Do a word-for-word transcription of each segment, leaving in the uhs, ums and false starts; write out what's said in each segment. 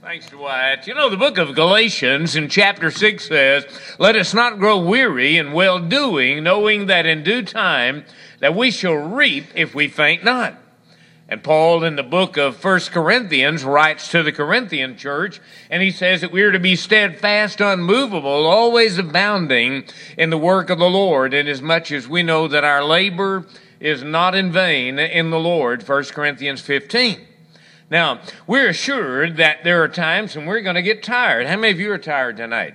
Thanks, Dwight. You know, the book of Galatians in chapter six says, "Let us not grow weary in well-doing, knowing that in due time that we shall reap if we faint not." And Paul in the book of First Corinthians writes to the Corinthian church, and he says that we are to be steadfast, unmovable, always abounding in the work of the Lord, inasmuch as we know that our labor is not in vain in the Lord, First Corinthians fifteen. Now, we're assured that there are times when we're going to get tired. How many of you are tired tonight?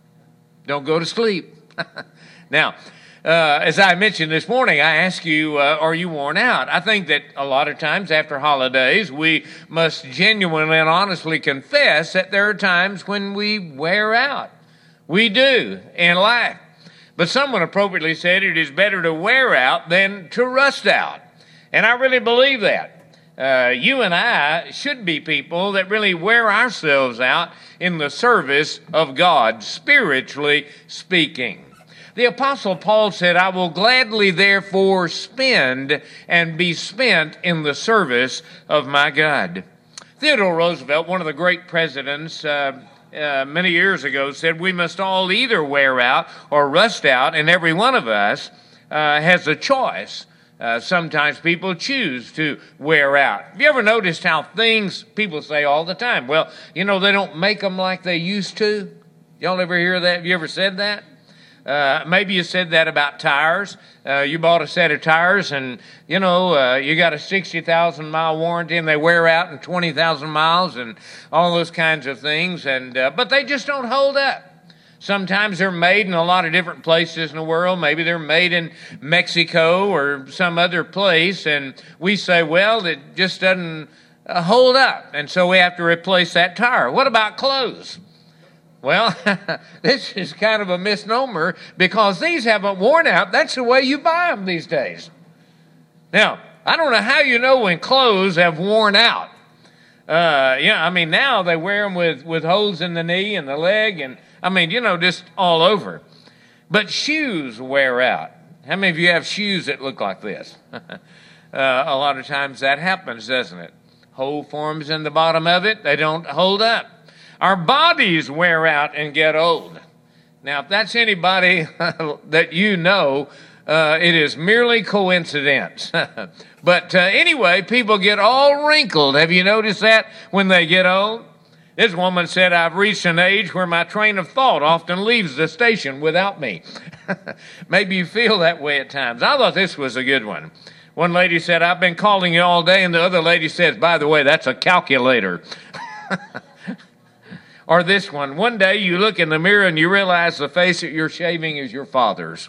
Don't go to sleep. Now, uh, as I mentioned this morning, I ask you, uh, are you worn out? I think that a lot of times after holidays, we must genuinely and honestly confess that there are times when we wear out. We do in life. But someone appropriately said it is better to wear out than to rust out. And I really believe that. Uh, you and I should be people that really wear ourselves out in the service of God, spiritually speaking. The Apostle Paul said, "I will gladly therefore spend and be spent in the service of my God." Theodore Roosevelt, one of the great presidents, uh, uh, many years ago said, "We must all either wear out or rust out, and every one of us uh, has a choice." Uh, sometimes people choose to wear out. Have you ever noticed how things people say all the time, well, you know, they don't make them like they used to? Y'all ever hear that? Have you ever said that? Uh, maybe you said that about tires. Uh, you bought a set of tires and, you know, uh, you got a sixty thousand mile warranty and they wear out in twenty thousand miles and all those kinds of things. And uh, but they just don't hold up. Sometimes they're made in a lot of different places in the world. Maybe they're made in Mexico or some other place. And we say, well, it just doesn't uh, hold up. And so we have to replace that tire. What about clothes? Well, this is kind of a misnomer because these haven't worn out. That's the way you buy them these days. Now, I don't know how you know when clothes have worn out. Uh, yeah, I mean, now they wear them with, with holes in the knee and the leg and I mean, you know, just all over. But shoes wear out. How many of you have shoes that look like this? uh, a lot of times that happens, doesn't it? Hole forms in the bottom of it. They don't hold up. Our bodies wear out and get old. Now, if that's anybody that you know, uh, it is merely coincidence. But uh, anyway, people get all wrinkled. Have you noticed that when they get old? This woman said, "I've reached an age where my train of thought often leaves the station without me." Maybe you feel that way at times. I thought this was a good one. One lady said, "I've been calling you all day," and the other lady says, "By the way, that's a calculator." Or this one, "One day you look in the mirror and you realize the face that you're shaving is your father's."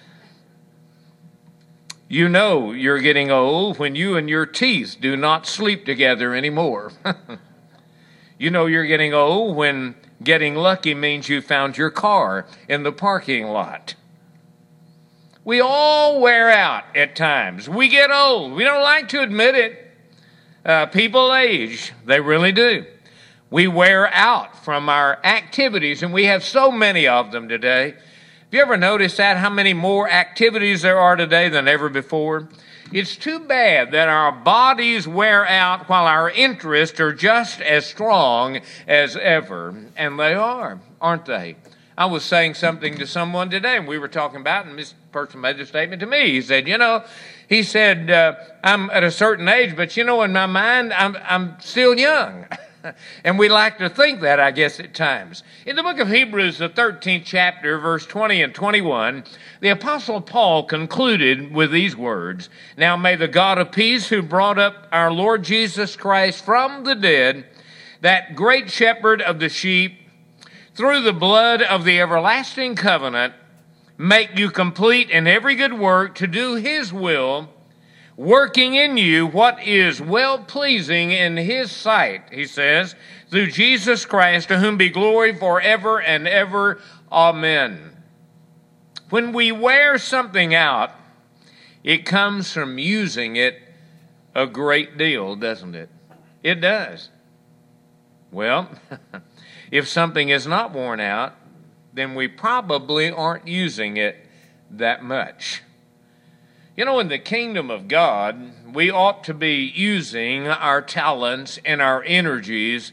You know you're getting old when you and your teeth do not sleep together anymore. You know you're getting old when getting lucky means you found your car in the parking lot. We all wear out at times. We get old. We don't like to admit it. Uh, people age. They really do. We wear out from our activities, and we have so many of them today. Have you ever noticed that, how many more activities there are today than ever before? It's too bad that our bodies wear out while our interests are just as strong as ever. And they are, aren't they? I was saying something to someone today, and we were talking about it, and this person made a statement to me. He said, you know, he said, uh, I'm at a certain age, but you know, in my mind, I'm, I'm still young. And we like to think that, I guess, at times. In the book of Hebrews, the thirteenth chapter, verse twenty and twenty-one, the Apostle Paul concluded with these words, "Now may the God of peace, who brought up our Lord Jesus Christ from the dead, that great shepherd of the sheep, through the blood of the everlasting covenant, make you complete in every good work to do his will, working in you what is well-pleasing in his sight," he says, "through Jesus Christ, to whom be glory forever and ever. Amen." When we wear something out, it comes from using it a great deal, doesn't it? It does. Well, if something is not worn out, then we probably aren't using it that much. You know, in the kingdom of God, we ought to be using our talents and our energies to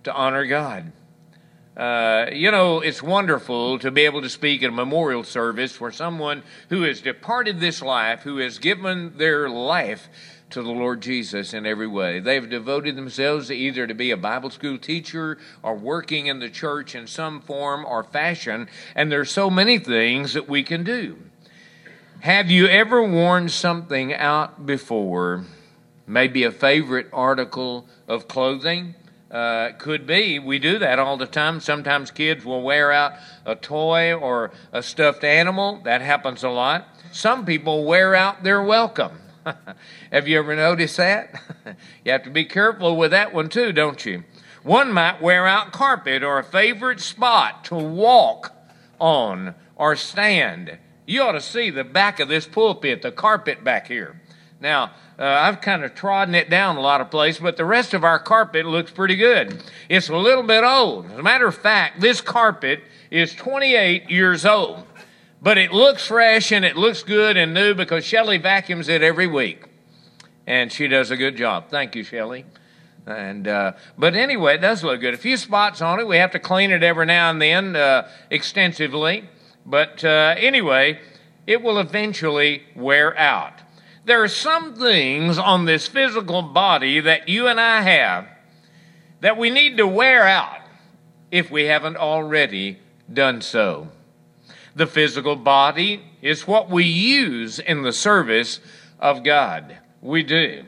to honor God. Uh, you know, it's wonderful to be able to speak at a memorial service for someone who has departed this life, who has given their life to the Lord Jesus in every way. They've devoted themselves either to be a Bible school teacher or working in the church in some form or fashion, and there's so many things that we can do. Have you ever worn something out before? Maybe a favorite article of clothing? Uh, could be. We do that all the time. Sometimes kids will wear out a toy or a stuffed animal. That happens a lot. Some people wear out their welcome. Have you ever noticed that? You have to be careful with that one too, don't you? One might wear out carpet or a favorite spot to walk on or stand. You ought to see the back of this pulpit, the carpet back here. Now, uh, I've kind of trodden it down a lot of places, but the rest of our carpet looks pretty good. It's a little bit old. As a matter of fact, this carpet is twenty-eight years old, but it looks fresh and it looks good and new because Shelley vacuums it every week, and she does a good job. Thank you, Shelley. And uh, but anyway, it does look good. A few spots on it. We have to clean it every now and then uh, extensively, but uh, anyway, it will eventually wear out. There are some things on this physical body that you and I have that we need to wear out if we haven't already done so. The physical body is what we use in the service of God. We do.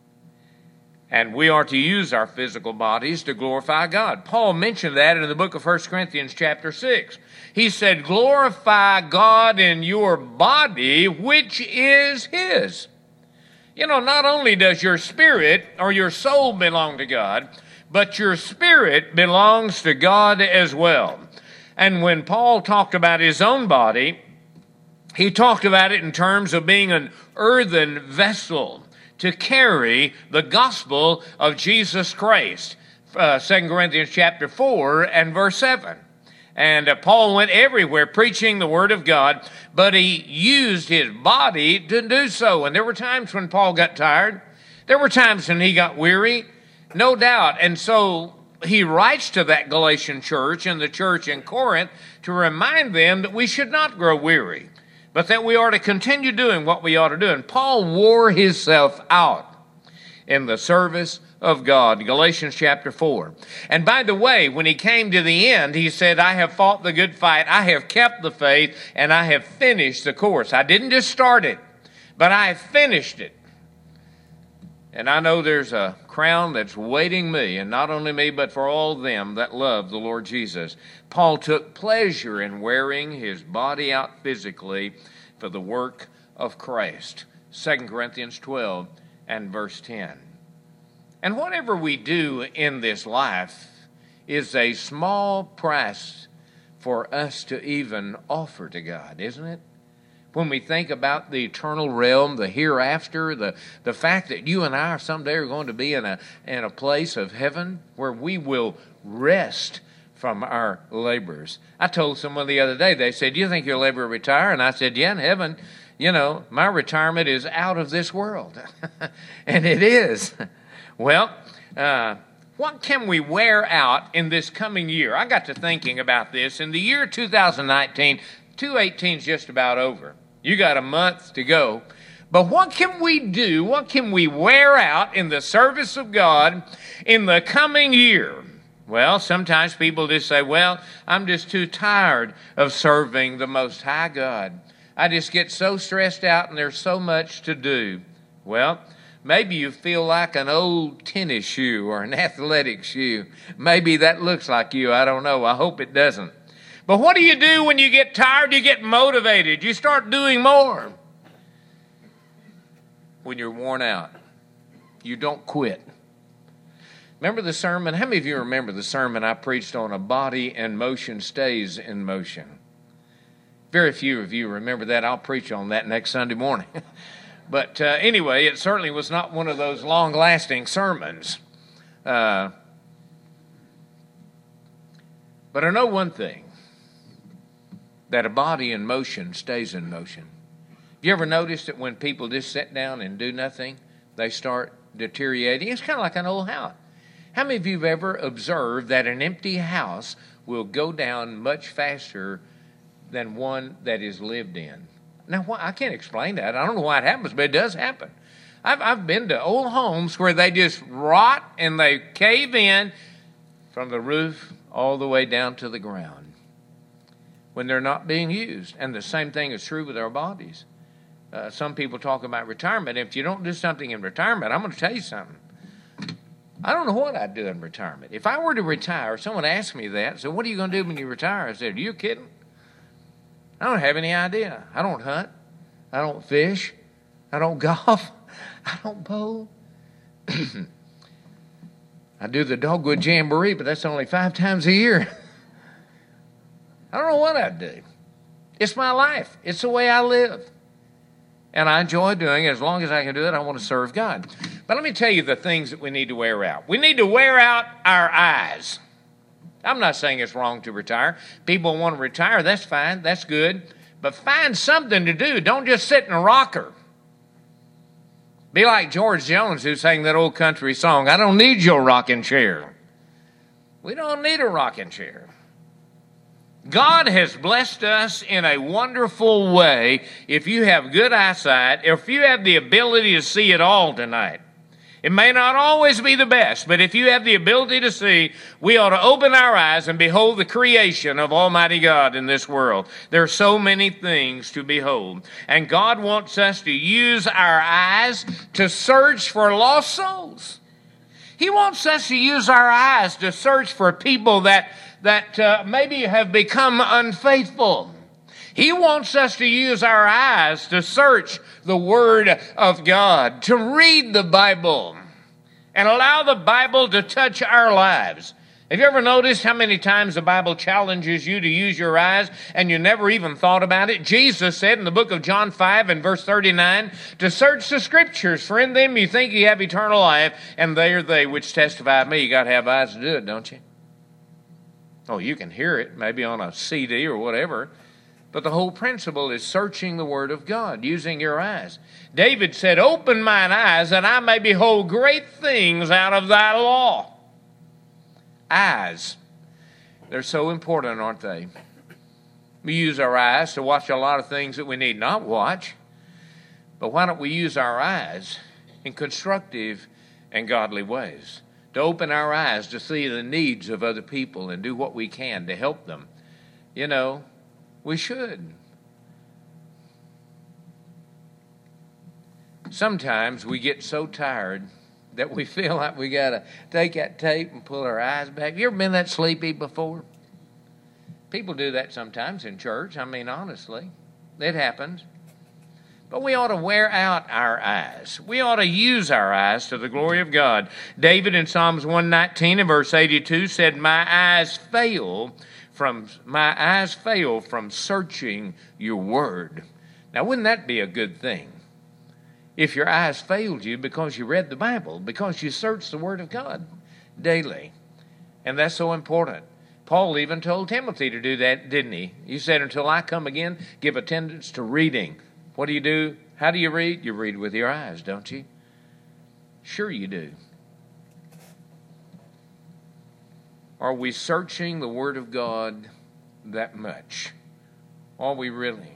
And we are to use our physical bodies to glorify God. Paul mentioned that in the book of First Corinthians chapter six. He said, glorify God in your body, which is His. You know, not only does your spirit or your soul belong to God, but your spirit belongs to God as well. And when Paul talked about his own body, he talked about it in terms of being an earthen vessel to carry the gospel of Jesus Christ. Uh, Second Corinthians chapter four and verse seven. And uh, Paul went everywhere preaching the word of God, but he used his body to do so. And there were times when Paul got tired. There were times when he got weary, no doubt. And so he writes to that Galatian church and the church in Corinth to remind them that we should not grow weary, but that we are to continue doing what we ought to do. And Paul wore himself out in the service of God, Galatians chapter four. And by the way, when he came to the end, he said, I have fought the good fight, I have kept the faith, and I have finished the course. I didn't just start it, but I have finished it. And I know there's a crown that's waiting me, and not only me, but for all them that love the Lord Jesus. Paul took pleasure in wearing his body out physically for the work of Christ. Second Corinthians twelve and verse ten. And whatever we do in this life is a small price for us to even offer to God, isn't it? When we think about the eternal realm, the hereafter, the, the fact that you and I someday are going to be in a, in a place of heaven where we will rest from our labors. I told someone the other day, they said, do you think you'll ever retire? And I said, yeah, in heaven, you know, my retirement is out of this world. And it is. Well, uh, what can we wear out in this coming year? I got to thinking about this. In the year two thousand nineteen, two eighteen is just about over. You got a month to go. But what can we do? What can we wear out in the service of God in the coming year? Well, sometimes people just say, well, I'm just too tired of serving the Most High God. I just get so stressed out and there's so much to do. Well, maybe you feel like an old tennis shoe or an athletic shoe. Maybe that looks like you. I don't know. I hope it doesn't. But what do you do when you get tired? You get motivated. You start doing more. When you're worn out, you don't quit. Remember the sermon? How many of you remember the sermon I preached on a body in motion stays in motion? Very few of you remember that. I'll preach on that next Sunday morning. But uh, anyway, it certainly was not one of those long-lasting sermons. Uh, but I know one thing, that a body in motion stays in motion. Have you ever noticed that when people just sit down and do nothing, they start deteriorating? It's kind of like an old house. How many of you have ever observed that an empty house will go down much faster than one that is lived in? Now, I can't explain that. I don't know why it happens, but it does happen. I've, I've been to old homes where they just rot and they cave in from the roof all the way down to the ground when they're not being used. And the same thing is true with our bodies. Uh, some people talk about retirement. If you don't do something in retirement, I'm going to tell you something. I don't know what I'd do in retirement. If I were to retire, someone asked me that, so what are you going to do when you retire? I said, are you kidding? I don't have any idea. I don't hunt. I don't fish. I don't golf. I don't bowl. I do the Dogwood Jamboree, but that's only five times a year. I don't know what I'd do. It's my life. It's the way I live. And I enjoy doing it. As long as I can do it, I want to serve God. But let me tell you the things that we need to wear out. We need to wear out our eyes. I'm not saying it's wrong to retire. People want to retire. That's fine. That's good. But find something to do. Don't just sit in a rocker. Be like George Jones, who sang that old country song, I don't need your rocking chair. We don't need a rocking chair. God has blessed us in a wonderful way if you have good eyesight, if you have the ability to see it all tonight. It may not always be the best, but if you have the ability to see, we ought to open our eyes and behold the creation of Almighty God in this world. There are so many things to behold. And God wants us to use our eyes to search for lost souls. He wants us to use our eyes to search for people that, that uh, maybe have become unfaithful. He wants us to use our eyes to search the Word of God, to read the Bible, and allow the Bible to touch our lives. Have you ever noticed how many times the Bible challenges you to use your eyes and you never even thought about it? Jesus said in the book of John five and verse thirty-nine, to search the Scriptures, for in them you think you have eternal life, and they are they which testify of me. You got to have eyes to do it, don't you? Oh, you can hear it, maybe on a C D or whatever. But the whole principle is searching the Word of God, using your eyes. David said, open mine eyes that I may behold great things out of thy law. Eyes. They're so important, aren't they? We use our eyes to watch a lot of things that we need not watch. But why don't we use our eyes in constructive and godly ways? To open our eyes to see the needs of other people and do what we can to help them. You know, we should. Sometimes we get so tired that we feel like we got to take that tape and pull our eyes back. Have you ever been that sleepy before? People do that sometimes in church. I mean, honestly, it happens. But we ought to wear out our eyes. We ought to use our eyes to the glory of God. David in Psalms one nineteen and verse eighty-two said, My eyes fail from my eyes fail from searching your word. Now, wouldn't that be a good thing? If your eyes failed you because you read the Bible, because you searched the Word of God daily. And that's so important. Paul even told Timothy to do that, didn't he? He said, until I come again, give attendance to reading. What do you do? How do you read? You read with your eyes, don't you? Sure you do. Are we searching the Word of God that much? Are we really?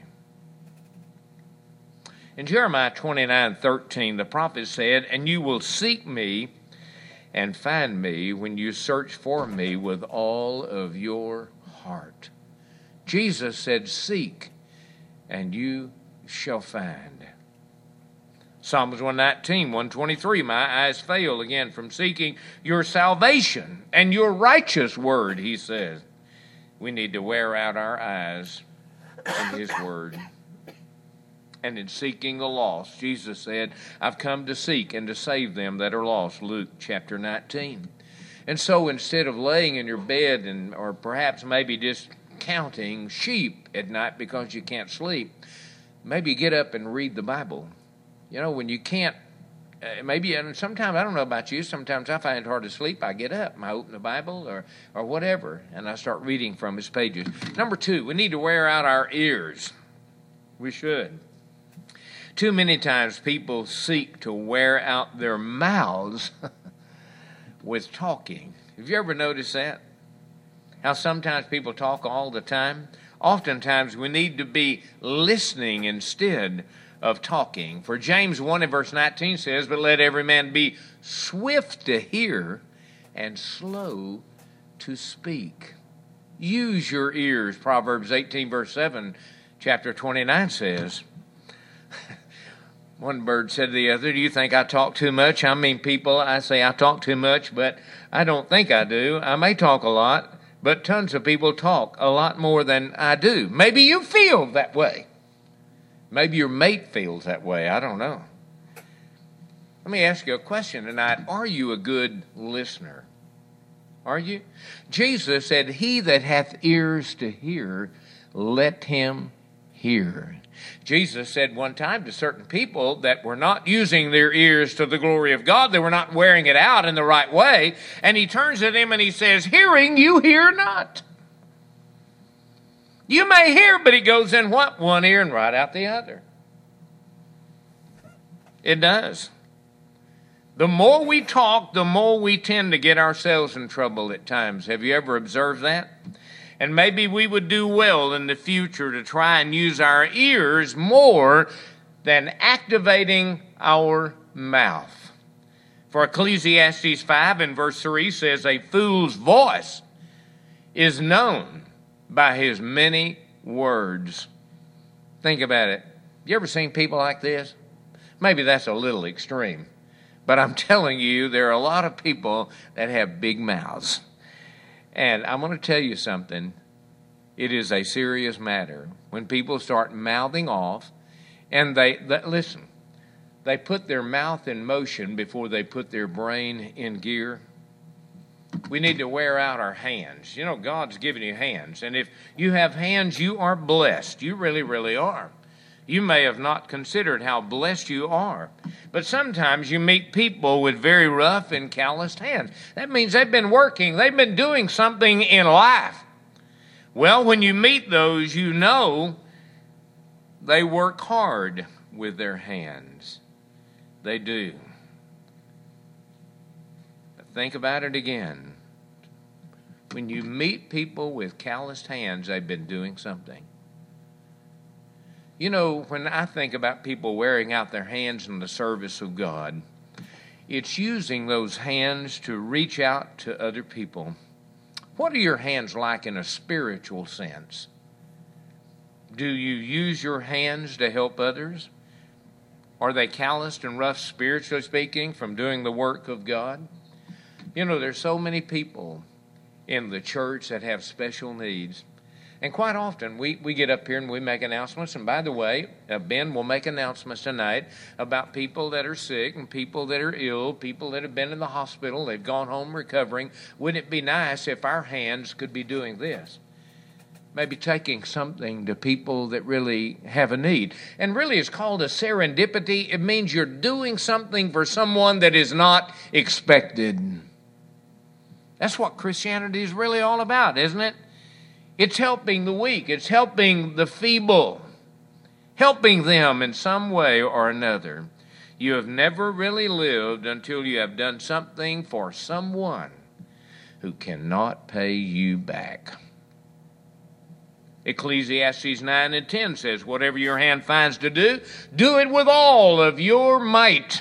In Jeremiah twenty-nine thirteen, the prophet said, and you will seek me and find me when you search for me with all of your heart. Jesus said, seek and you shall find. Psalms one nineteen, one twenty-three, my eyes fail again from seeking your salvation and your righteous word, he says. We need to wear out our eyes in his word. And in seeking the lost, Jesus said, I've come to seek and to save them that are lost, Luke chapter nineteen. And so instead of laying in your bed and or perhaps maybe just counting sheep at night because you can't sleep, maybe get up and read the Bible. You know, when you can't, uh, maybe, and sometimes, I don't know about you, sometimes I find it hard to sleep. I get up and I open the Bible or, or whatever, and I start reading from its pages. Number two, we need to wear out our ears. We should. Too many times people seek to wear out their mouths with talking. Have you ever noticed that? How sometimes people talk all the time? Oftentimes we need to be listening instead of talking. For James one and verse nineteen says, "But let every man be swift to hear and slow to speak." Use your ears. Proverbs eighteen verse seven, chapter twenty-nine says. One bird said to the other, "Do you think I talk too much?" I mean, people, I say I talk too much, but I don't think I do. I may talk a lot, but tons of people talk a lot more than I do. Maybe you feel that way. Maybe your mate feels that way. I don't know. Let me ask you a question tonight. Are you a good listener? Are you? Jesus said, "He that hath ears to hear, let him hear." Jesus said one time to certain people that were not using their ears to the glory of God, they were not wearing it out in the right way, and he turns to them and he says, "Hearing you hear not." You may hear, but it goes in what? One ear and right out the other. It does. The more we talk, the more we tend to get ourselves in trouble at times. Have you ever observed that? And maybe we would do well in the future to try and use our ears more than activating our mouth. For Ecclesiastes five and verse three says, "A fool's voice is known by his many words." Think about it. You ever seen people like this? Maybe that's a little extreme. But I'm telling you, there are a lot of people that have big mouths. And I'm going to tell you something. It is a serious matter. When people start mouthing off, and they, they listen, they put their mouth in motion before they put their brain in gear. We need to wear out our hands. You know, God's given you hands. And if you have hands, you are blessed. You really, really are. You may have not considered how blessed you are. But sometimes you meet people with very rough and calloused hands. That means they've been working. They've been doing something in life. Well, when you meet those, you know they work hard with their hands. They do. Think about it again. When you meet people with calloused hands, they've been doing something. You know, when I think about people wearing out their hands in the service of God, it's using those hands to reach out to other people. What are your hands like in a spiritual sense? Do you use your hands to help others? Are they calloused and rough, spiritually speaking, from doing the work of God? You know, there's so many people in the church that have special needs. And quite often, we, we get up here and we make announcements. And by the way, uh, Ben will make announcements tonight about people that are sick and people that are ill, people that have been in the hospital, they've gone home recovering. Wouldn't it be nice if our hands could be doing this? Maybe taking something to people that really have a need. And really it's called a serendipity. It means you're doing something for someone that is not expected. That's what Christianity is really all about, isn't it? It's helping the weak. It's helping the feeble. Helping them in some way or another. You have never really lived until you have done something for someone who cannot pay you back. Ecclesiastes nine and ten says, "Whatever your hand finds to do, do it with all of your might."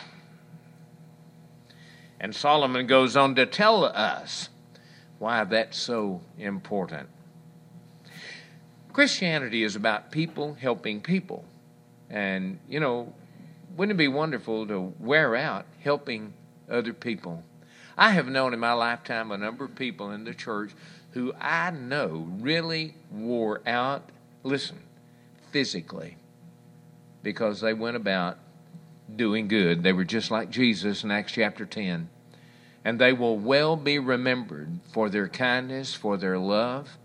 And Solomon goes on to tell us why that's so important. Christianity is about people helping people. And, you know, wouldn't it be wonderful to wear out helping other people? I have known in my lifetime a number of people in the church who I know really wore out, listen, physically, because they went about doing good. They were just like Jesus in Acts chapter ten. And they will well be remembered for their kindness, for their love,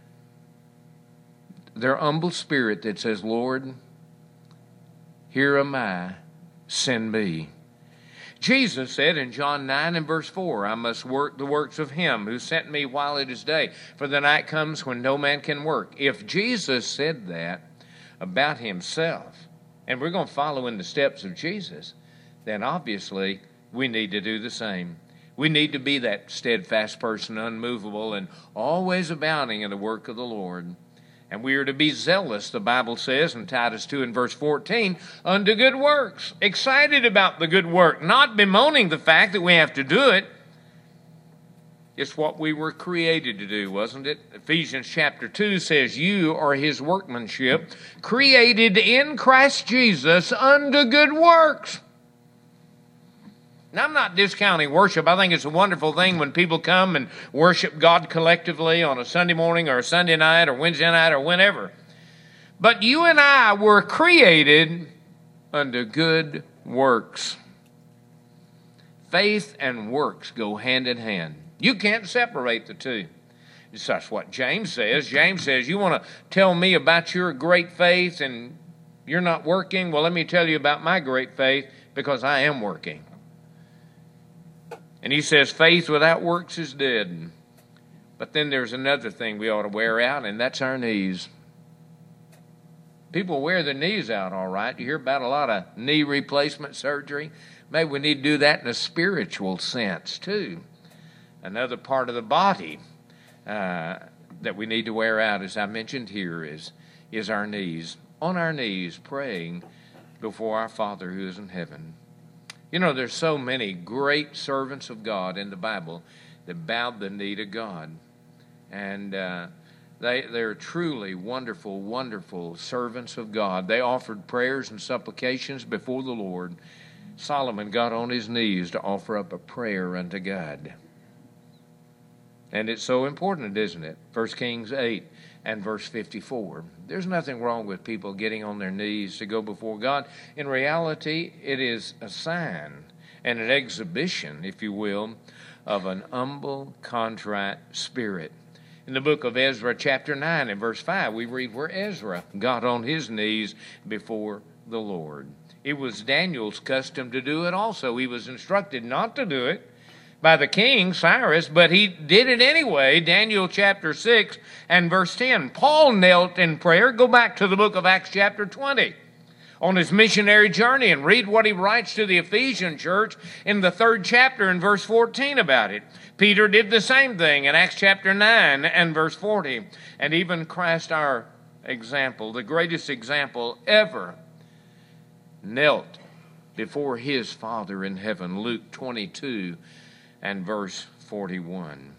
their humble spirit that says, "Lord, here am I, send me." Jesus said in John nine and verse four, "I must work the works of him who sent me while it is day, for the night comes when no man can work." If Jesus said that about himself, and we're going to follow in the steps of Jesus, then obviously we need to do the same. We need to be that steadfast person, unmovable, and always abounding in the work of the Lord. And we are to be zealous, the Bible says in Titus two and verse fourteen, unto good works. Excited about the good work, not bemoaning the fact that we have to do it. It's what we were created to do, wasn't it? Ephesians chapter two says, you are his workmanship, created in Christ Jesus unto good works. Now, I'm not discounting worship. I think it's a wonderful thing when people come and worship God collectively on a Sunday morning or a Sunday night or Wednesday night or whenever. But you and I were created unto good works. Faith and works go hand in hand. You can't separate the two. That's what James says. James says, you want to tell me about your great faith and you're not working? Well, let me tell you about my great faith because I am working. And he says, faith without works is dead. But then there's another thing we ought to wear out, and that's our knees. People wear their knees out, all right. You hear about a lot of knee replacement surgery. Maybe we need to do that in a spiritual sense, too. Another part of the body uh, that we need to wear out, as I mentioned here, is, is our knees. On our knees, praying before our Father who is in heaven. You know, there's so many great servants of God in the Bible that bowed the knee to God. And uh, they, they're truly wonderful, wonderful servants of God. They offered prayers and supplications before the Lord. Solomon got on his knees to offer up a prayer unto God. And it's so important, isn't it? First Kings eight and verse fifty-four. There's nothing wrong with people getting on their knees to go before God. In reality, it is a sign and an exhibition, if you will, of an humble, contrite spirit. In the book of Ezra, chapter nine and verse five, we read where Ezra got on his knees before the Lord. It was Daniel's custom to do it also. He was instructed not to do it by the king, Cyrus, but he did it anyway. Daniel chapter six and verse ten. Paul knelt in prayer. Go back to the book of Acts chapter twenty on his missionary journey and read what he writes to the Ephesian church in the third chapter and verse fourteen about it. Peter did the same thing in Acts chapter nine and verse forty. And even Christ, our example, the greatest example ever, knelt before his Father in heaven. Luke twenty-two and verse forty-one.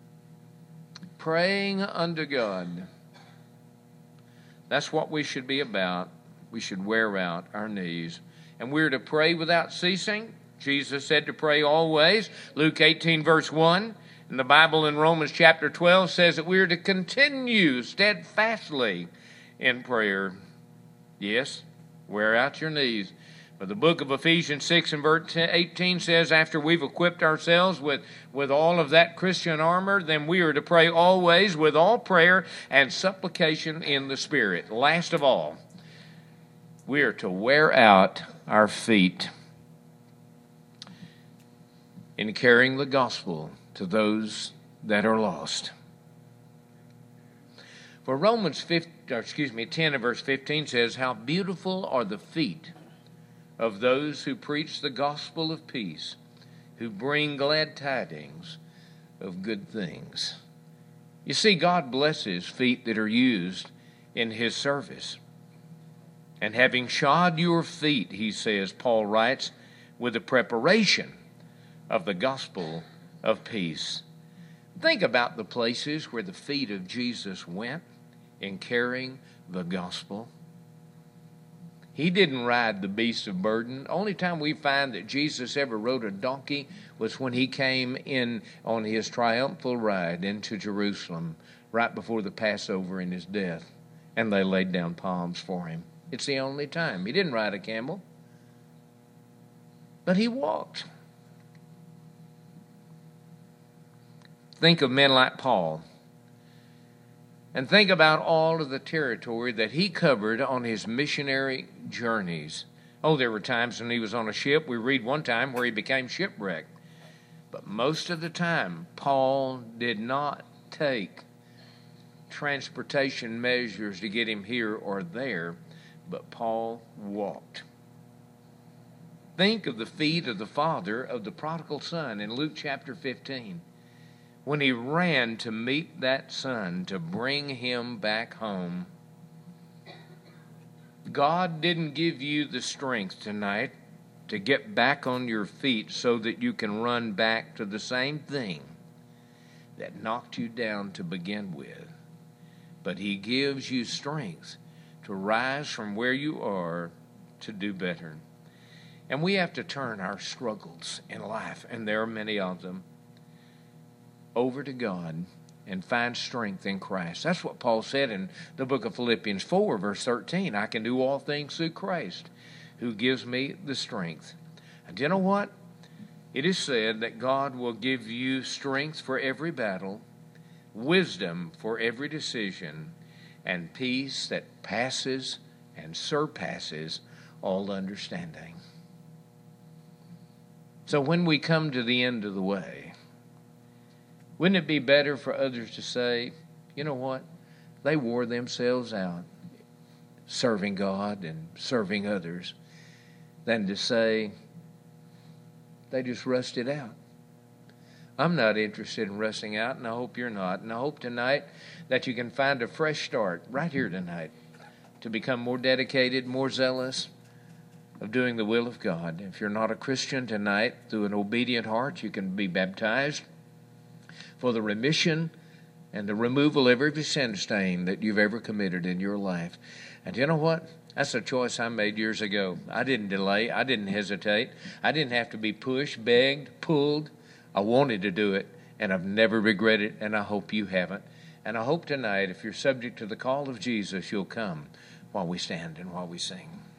Praying unto God. That's what we should be about. We should wear out our knees. And we're to pray without ceasing. Jesus said to pray always. Luke eighteen verse one. And the Bible in Romans chapter twelve says that we're to continue steadfastly in prayer. Yes, wear out your knees. But the book of Ephesians six and verse eighteen says, after we've equipped ourselves with, with all of that Christian armor, then we are to pray always with all prayer and supplication in the Spirit. Last of all, we are to wear out our feet in carrying the gospel to those that are lost. For Romans fifteen, or excuse me, ten and verse fifteen says, how beautiful are the feet of those who preach the gospel of peace, who bring glad tidings of good things. You see, God blesses feet that are used in his service. And having shod your feet, he says, Paul writes, with the preparation of the gospel of peace. Think about the places where the feet of Jesus went in carrying the gospel. He didn't ride the beast of burden. The only time we find that Jesus ever rode a donkey was when he came in on his triumphal ride into Jerusalem right before the Passover and his death. And they laid down palms for him. It's the only time. He didn't ride a camel, but he walked. Think of men like Paul. And think about all of the territory that he covered on his missionary journeys. Oh, there were times when he was on a ship. We read one time where he became shipwrecked. But most of the time, Paul did not take transportation measures to get him here or there, but Paul walked. think of the feet of the father of the prodigal son in Luke chapter fifteen. When he ran to meet that son, to bring him back home. God didn't give you the strength tonight to get back on your feet so that you can run back to the same thing that knocked you down to begin with. But he gives you strength to rise from where you are to do better. And we have to turn our struggles in life, and there are many of them, over to God and find strength in Christ. That's what Paul said in the book of Philippians four, verse thirteen. I can do all things through Christ who gives me the strength. And you know what? It is said that God will give you strength for every battle, wisdom for every decision, and peace that passes and surpasses all understanding. So when we come to the end of the way, wouldn't it be better for others to say, you know what? They wore themselves out serving God and serving others, than to say they just rusted out. I'm not interested in rusting out, and I hope you're not. And I hope tonight that you can find a fresh start right here tonight to become more dedicated, more zealous of doing the will of God. If you're not a Christian tonight, through an obedient heart, you can be baptized for the remission and the removal of every sin stain that you've ever committed in your life. And you know what? That's a choice I made years ago. I didn't delay. I didn't hesitate. I didn't have to be pushed, begged, pulled. I wanted to do it, and I've never regretted it, and I hope you haven't. And I hope tonight, if you're subject to the call of Jesus, you'll come while we stand and while we sing.